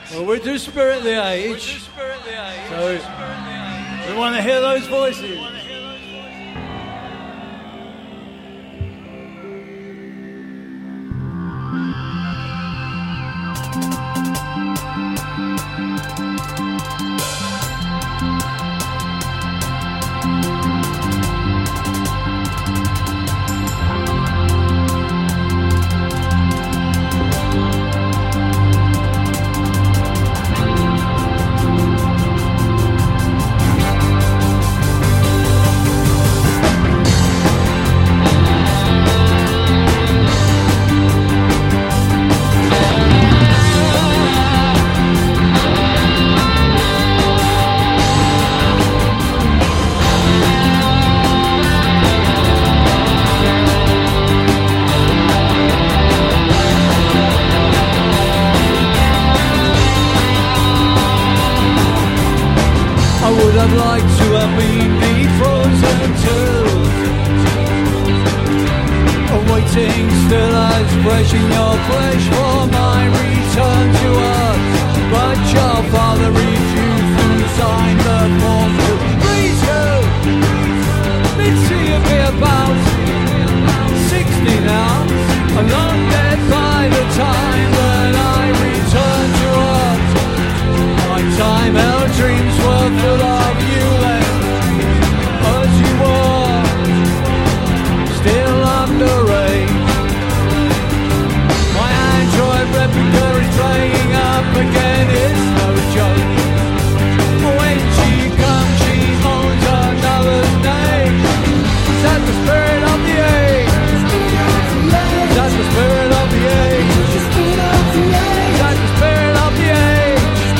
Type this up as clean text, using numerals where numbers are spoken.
Well, we do Spirit the Age. So we want to hear those voices. I'd like to have been defrozen too, awaiting still as fresh in your flesh for my